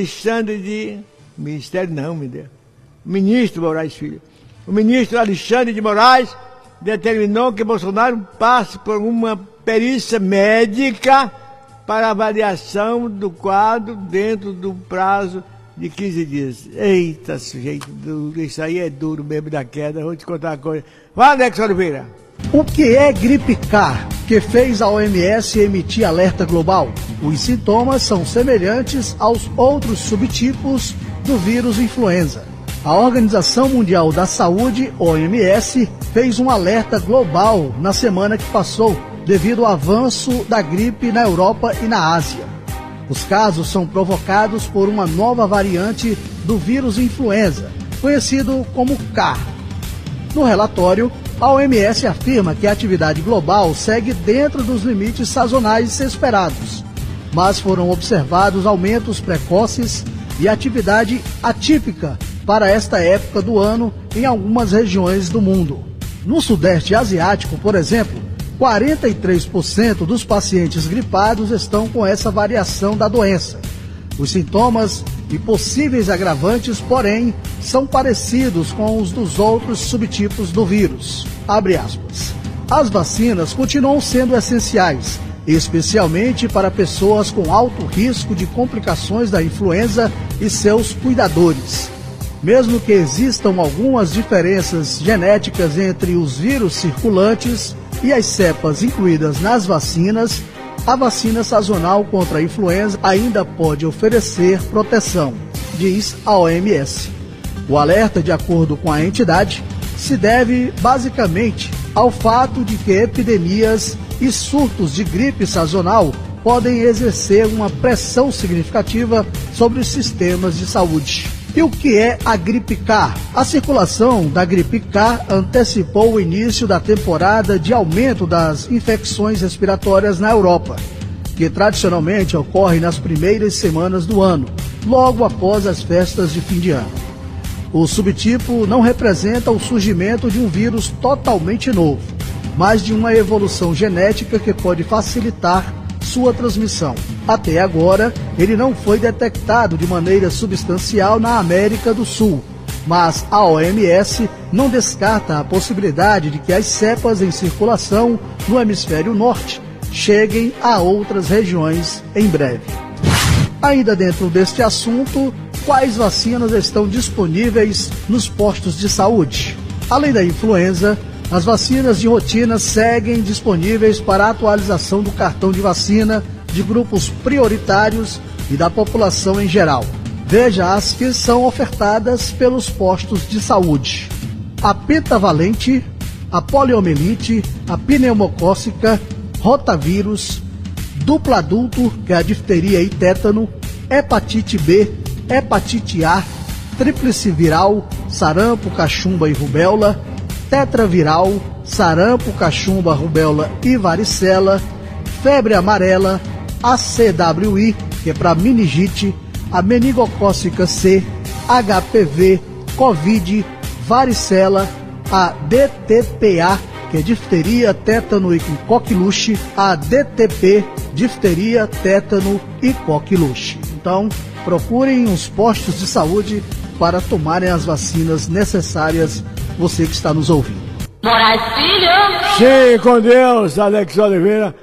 Ministro Moraes Filho. O ministro Alexandre de Moraes determinou que Bolsonaro passe por uma perícia médica para avaliação do quadro dentro do prazo de 15 dias. Eita, sujeito duro, isso aí é duro mesmo da queda. Vou te contar uma coisa. Vai, Alex Oliveira. O que é gripe K, que fez a OMS emitir alerta global? Os sintomas são semelhantes aos outros subtipos do vírus influenza. A Organização Mundial da Saúde, OMS, fez um alerta global na semana que passou, devido ao avanço da gripe na Europa e na Ásia. Os casos são provocados por uma nova variante do vírus influenza, conhecido como K. No relatório, a OMS afirma que a atividade global segue dentro dos limites sazonais esperados, mas foram observados aumentos precoces e atividade atípica para esta época do ano em algumas regiões do mundo. No Sudeste Asiático, por exemplo, 43% dos pacientes gripados estão com essa variação da doença. Os sintomas e possíveis agravantes, porém, são parecidos com os dos outros subtipos do vírus. Abre aspas. As vacinas continuam sendo essenciais, especialmente para pessoas com alto risco de complicações da influenza e seus cuidadores. Mesmo que existam algumas diferenças genéticas entre os vírus circulantes e as cepas incluídas nas vacinas, a vacina sazonal contra a influenza ainda pode oferecer proteção, diz a OMS. O alerta, de acordo com a entidade, se deve basicamente ao fato de que epidemias e surtos de gripe sazonal podem exercer uma pressão significativa sobre os sistemas de saúde. E o que é a gripe K? A circulação da gripe K antecipou o início da temporada de aumento das infecções respiratórias na Europa, que tradicionalmente ocorre nas primeiras semanas do ano, logo após as festas de fim de ano. O subtipo não representa o surgimento de um vírus totalmente novo, mas de uma evolução genética que pode facilitar sua transmissão. Até agora, ele não foi detectado de maneira substancial na América do Sul, mas a OMS não descarta a possibilidade de que as cepas em circulação no hemisfério norte cheguem a outras regiões em breve. Ainda dentro deste assunto, quais vacinas estão disponíveis nos postos de saúde? Além da influenza, as vacinas de rotina seguem disponíveis para a atualização do cartão de vacina de grupos prioritários e da população em geral. Veja as que são ofertadas pelos postos de saúde: a pentavalente, a poliomielite, a pneumocócica, rotavírus, duplo adulto, que é a difteria e tétano, hepatite B, hepatite A, tríplice viral, sarampo, cachumba e rubéola, tetraviral, sarampo, cachumba, rubéola e varicela, febre amarela, ACWI, que é para meningite, a meningocócica C, HPV, Covid, varicela, a DTPA, que é difteria, tétano e coqueluche, a DTP, difteria, tétano e coqueluche. Então, procurem os postos de saúde para tomarem as vacinas necessárias, você que está nos ouvindo. Moraes Filho! Sim, com Deus, Alex Oliveira.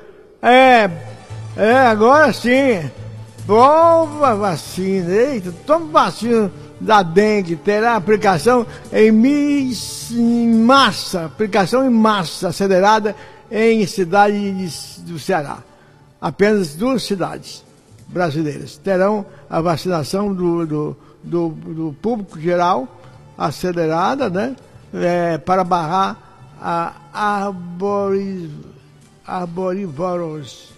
Agora sim. Boa vacina. Eita, toma vacina da dengue. Terá aplicação em massa. Aplicação em massa acelerada em cidades do Ceará. Apenas 2 cidades brasileiras terão a vacinação do público geral acelerada, né? Para barrar a arborivoros,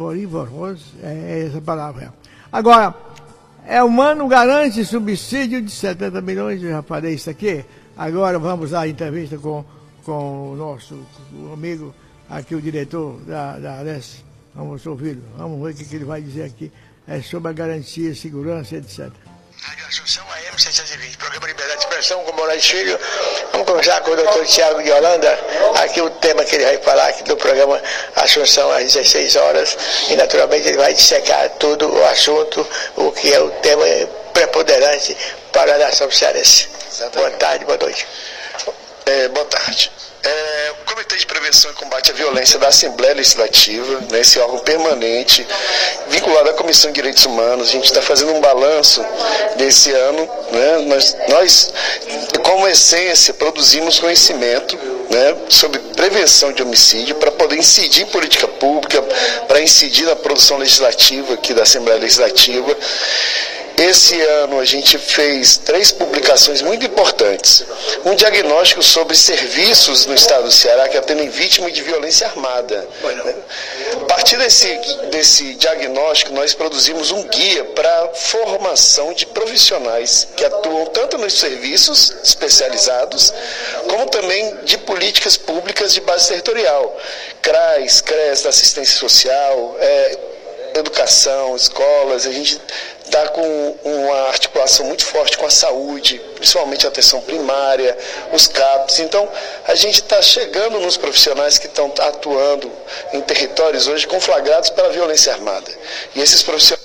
é essa palavra. Agora, o Mano garante subsídio de 70 milhões, eu já falei isso aqui. Agora vamos à entrevista com o nosso amigo, aqui o diretor da Alesse. Vamos ouvi-lo, vamos ver o que ele vai dizer aqui sobre a garantia, segurança, etc. Rádio Assunção AM 620, programa Liberdade de Expressão com Moraes Filho. Vamos conversar com o Dr. Tiago de Holanda. Aqui o tema que ele vai falar aqui do programa Assunção às 16 horas. E naturalmente ele vai dissecar todo o assunto, o que é o tema preponderante para a nação cearense. Boa tarde, boa noite. Boa tarde. O Comitê de Prevenção e Combate à Violência da Assembleia Legislativa, né, esse órgão permanente, vinculado à Comissão de Direitos Humanos, a gente está fazendo um balanço desse ano, né, nós, como essência, produzimos conhecimento, né, sobre prevenção de homicídio para poder incidir em política pública, para incidir na produção legislativa aqui da Assembleia Legislativa. Esse ano a gente fez 3 publicações muito importantes. Um diagnóstico sobre serviços no estado do Ceará que atendem vítimas de violência armada. A partir desse diagnóstico, nós produzimos um guia para formação de profissionais que atuam tanto nos serviços especializados, como também de políticas públicas de base territorial. CRAS, CRES, da assistência social, educação, escolas. A gente está com uma articulação muito forte com a saúde, principalmente a atenção primária, os CAPs. Então, a gente está chegando nos profissionais que estão atuando em territórios hoje conflagrados pela violência armada. E esses profissionais...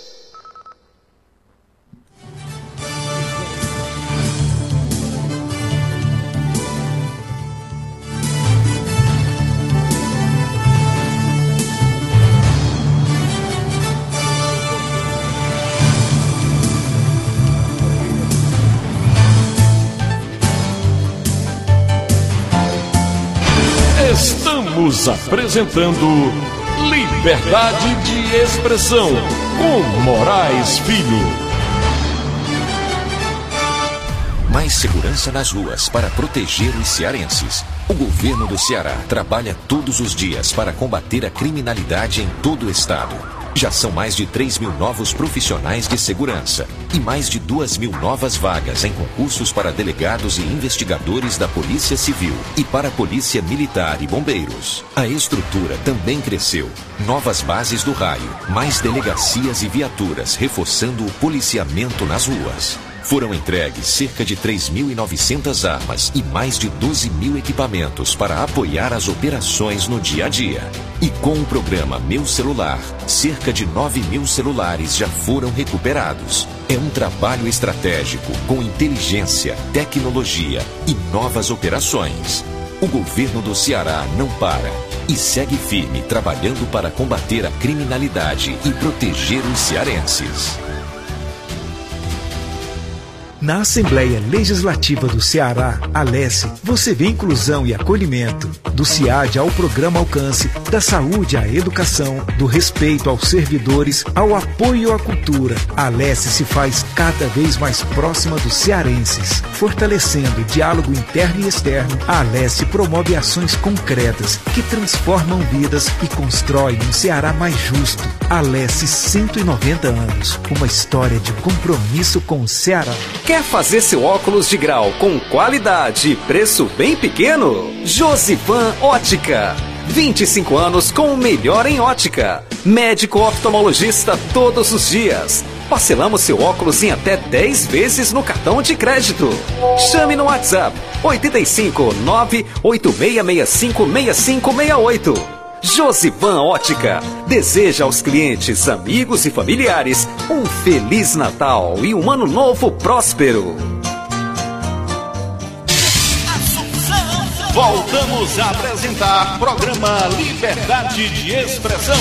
Estamos apresentando Liberdade de Expressão com Moraes Filho. Mais segurança nas ruas para proteger os cearenses. O governo do Ceará trabalha todos os dias para combater a criminalidade em todo o estado. Já são mais de 3.000 novos profissionais de segurança e mais de 2.000 novas vagas em concursos para delegados e investigadores da Polícia Civil e para a Polícia Militar e Bombeiros. A estrutura também cresceu. Novas bases do raio, mais delegacias e viaturas, reforçando o policiamento nas ruas. Foram entregues cerca de 3.900 armas e mais de 12.000 equipamentos para apoiar as operações no dia a dia. E com o programa Meu Celular, cerca de 9.000 celulares já foram recuperados. É um trabalho estratégico com inteligência, tecnologia e novas operações. O governo do Ceará não para e segue firme trabalhando para combater a criminalidade e proteger os cearenses. Na Assembleia Legislativa do Ceará, Alesse, você vê inclusão e acolhimento. Do CIAD ao Programa Alcance, da saúde à educação, do respeito aos servidores ao apoio à cultura. A Alesse se faz cada vez mais próxima dos cearenses. Fortalecendo o diálogo interno e externo, a Alesse promove ações concretas que transformam vidas e constroem um Ceará mais justo. Alesse, 190 anos. Uma história de compromisso com o Ceará. Quer fazer seu óculos de grau com qualidade e preço bem pequeno? Josivan Ótica. 25 anos com o melhor em ótica. Médico oftalmologista todos os dias. Parcelamos seu óculos em até 10 vezes no cartão de crédito. Chame no WhatsApp 85 98665 6568. Josivan Ótica deseja aos clientes, amigos e familiares um Feliz Natal e um Ano Novo próspero. Voltamos a apresentar programa Liberdade de Expressão.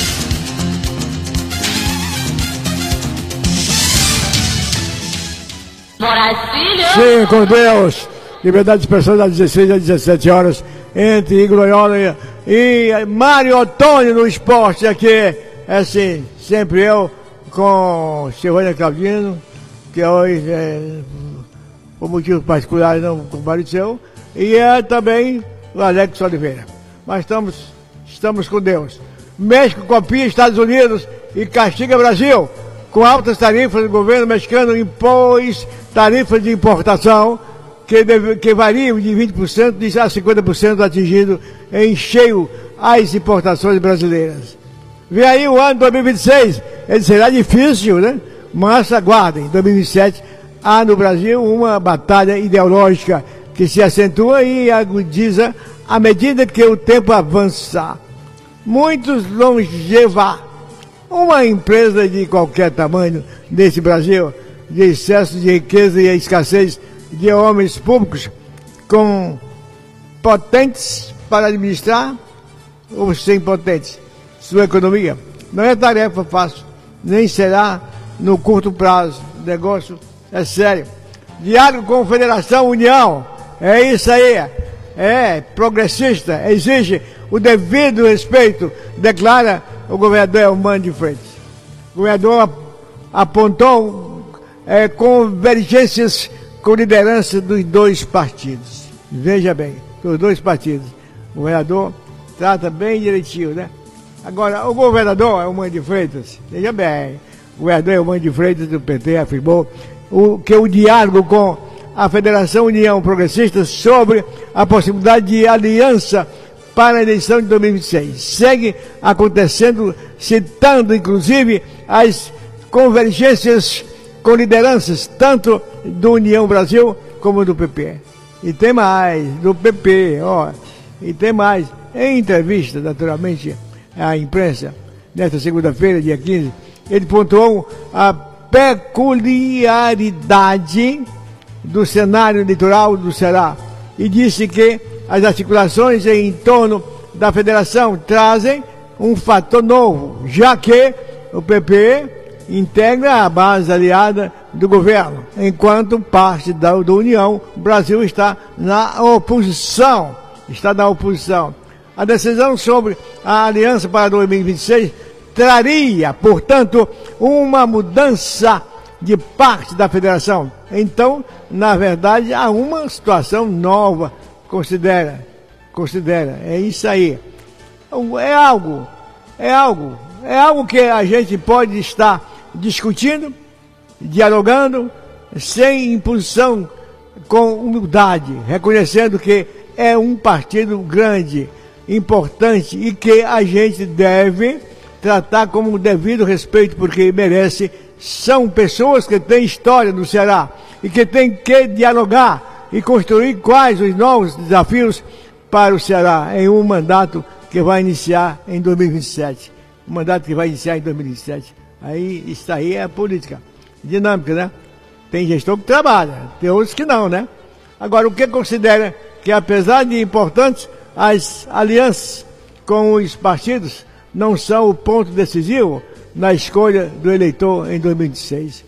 Moraes Filho. Sim, com Deus. Liberdade de Expressão das 16 às 17 horas. Entre Igor Loyola e Mário Antônio no esporte aqui. É assim, sempre eu com Silvânia Claudino, que hoje por motivos particulares não compareceu, e também o Alex Oliveira. Mas estamos com Deus. México copia Estados Unidos e castiga Brasil. Com altas tarifas, o governo mexicano impôs tarifas de importação que variam de 20% a 50%, atingindo em cheio as importações brasileiras. Vem aí o ano 2026, ele será difícil, né? Mas aguardem, em 2027 há no Brasil uma batalha ideológica que se acentua e agudiza à medida que o tempo avança. Muitos longeva. Uma empresa de qualquer tamanho nesse Brasil, de excesso de riqueza e a escassez de homens públicos potentes para administrar ou sem potentes sua economia. Não é tarefa fácil, nem será no curto prazo. O negócio é sério. Diálogo com Federação União, é isso aí. É progressista, exige o devido respeito, declara o governador Elmano de Freitas. O governador apontou convergências com liderança dos dois partidos. Veja bem, dos dois partidos. O governador trata bem direitinho, né? Agora, o governador Elmano de Freitas, veja bem, o governador Elmano de Freitas do PT afirmou que o diálogo com a Federação União Progressista sobre a possibilidade de aliança para a eleição de 2026 segue acontecendo, citando inclusive as convergências com lideranças tanto do União Brasil como do PP. E tem mais, do PP, e tem mais. Em entrevista, naturalmente, à imprensa, nesta segunda-feira, dia 15, ele pontuou a peculiaridade do cenário eleitoral do Ceará e disse que as articulações em torno da federação trazem um fator novo, já que o PP integra a base aliada do governo, enquanto parte da União, o Brasil está na oposição. A decisão sobre a aliança para 2026 traria, portanto, uma mudança de parte da federação. Então, na verdade, há uma situação nova. Considera, é isso aí. É algo É algo que a gente pode estar discutindo, dialogando, sem imposição, com humildade, reconhecendo que é um partido grande, importante e que a gente deve tratar com o devido respeito, porque merece. São pessoas que têm história no Ceará e que têm que dialogar e construir quais os novos desafios para o Ceará em um mandato que vai iniciar em 2027. Um mandato que vai iniciar em 2027. Aí, isso aí é a política dinâmica, né? Tem gestor que trabalha, tem outros que não, né? Agora, o que considera que, apesar de importantes, as alianças com os partidos não são o ponto decisivo na escolha do eleitor em 2026.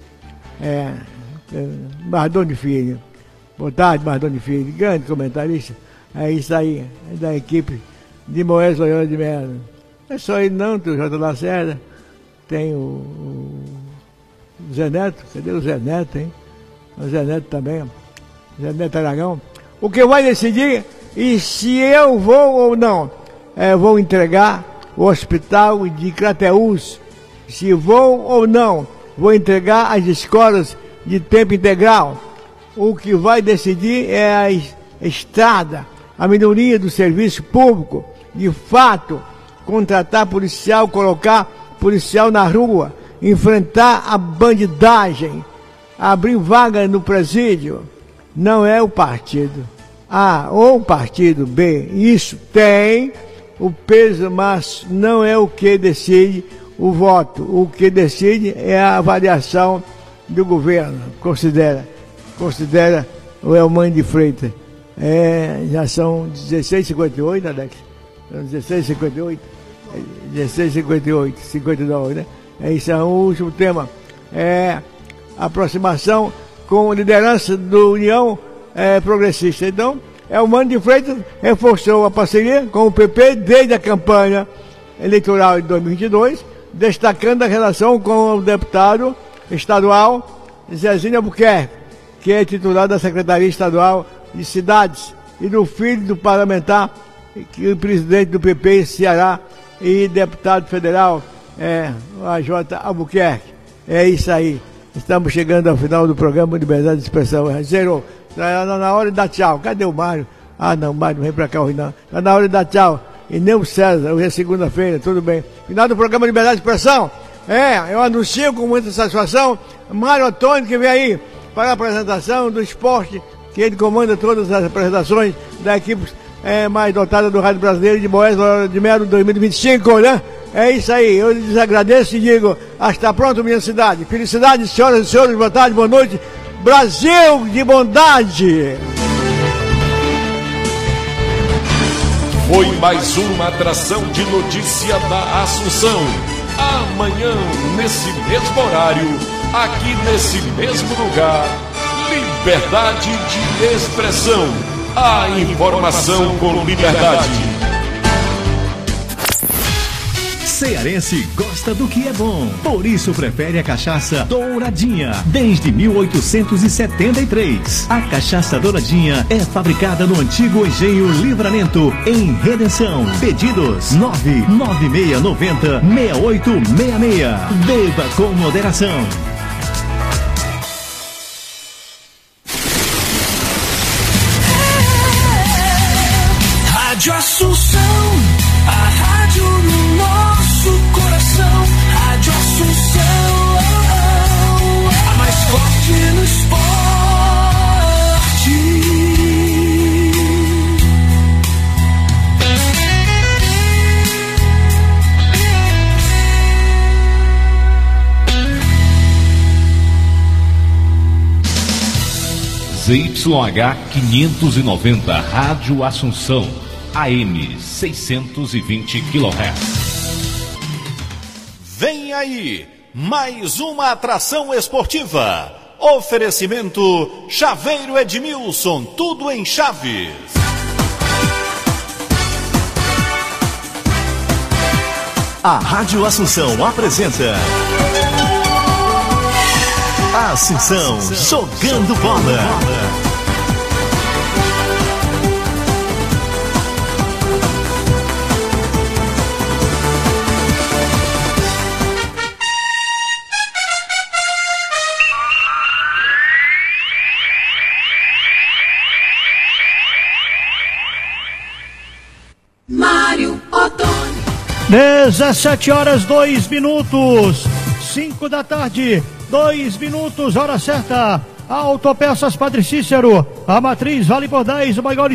Mardoni Filho. Boa tarde, Mardoni Filho. Grande comentarista. É isso aí, é da equipe de Moés Loyola de Mello. Não é só ele não, tem o J. Lacerda, tem o Zé Neto. Cadê o Zé Neto, hein? O Zé Neto também. Zé Neto Aragão. O que vai decidir e se eu vou ou não, vou entregar o hospital de Crateús. Se vou ou não, vou entregar as escolas de tempo integral. O que vai decidir é a estrada, a melhoria do serviço público, de fato, contratar policial, colocar policial na rua, enfrentar a bandidagem, abrir vaga no presídio. Não é o partido A ou o partido B. Isso tem o peso, mas não é o que decide o voto. O que decide é a avaliação do governo. Considera o Elmano de Freitas. Já são 16h58, Alex? 16h58? 16h58, 59, né? Esse é o último tema. Aproximação com a liderança do União Progressista. Então, Elmano de Freitas reforçou a parceria com o PP desde a campanha eleitoral de 2022, destacando a relação com o deputado estadual Zezinho Albuquerque, que é titular da Secretaria Estadual de Cidades, e do filho do parlamentar, que é o presidente do PP Ceará e deputado federal, AJ Albuquerque. É isso aí. Estamos chegando ao final do programa Liberdade de Expressão. Zerou. Está na hora de dar tchau. Cadê o Mário? Não, Mário não vem pra cá hoje não. Está na hora de dar tchau. E nem o César, hoje é segunda-feira, tudo bem. Final do programa Liberdade de Expressão. Eu anuncio com muita satisfação Mário Antônio, que vem aí para a apresentação do esporte, que ele comanda todas as apresentações da equipe mais dotada do Rádio Brasileiro de Moés Loyola de Mello 2025, né? É isso aí, eu lhes agradeço e digo, está pronto minha cidade. Felicidade, senhoras e senhores, boa tarde, boa noite. Brasil de bondade! Foi mais uma atração de notícia da Assunção. Amanhã, nesse mesmo horário, aqui nesse mesmo lugar, liberdade de expressão. A informação com liberdade. Cearense gosta do que é bom, por isso prefere a cachaça Douradinha, desde 1873. A cachaça Douradinha é fabricada no antigo engenho Livramento, em Redenção. Pedidos 99690-6866. Beba com moderação. Rádio Assunção, a rádio no nosso coração. Rádio Assunção, a mais forte no esporte. ZYH 590, Rádio Assunção, AM 620 kHz. Vem aí, mais uma atração esportiva. Oferecimento Chaveiro Edmilson, tudo em chaves. A Rádio Assunção apresenta Assunção Jogando Bola. Mário Ottoni. 17h02, 5 da tarde, 2 minutos, hora certa. Autopeças Padre Cícero, a matriz vale por 10, o maior